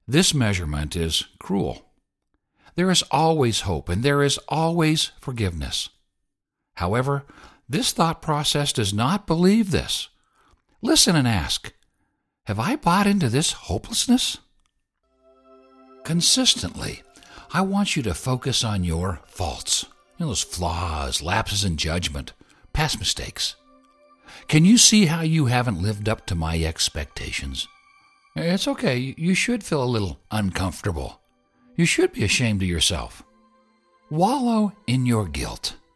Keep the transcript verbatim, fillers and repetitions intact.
This measurement is cruel. There is always hope, and there is always forgiveness. However, this thought process does not believe this. Listen and ask, have I bought into this hopelessness? Consistently, I want you to focus on your faults, you know, those flaws, lapses in judgment, past mistakes. Can you see how you haven't lived up to my expectations? It's okay. You should feel a little uncomfortable. You should be ashamed of yourself. Wallow in your guilt.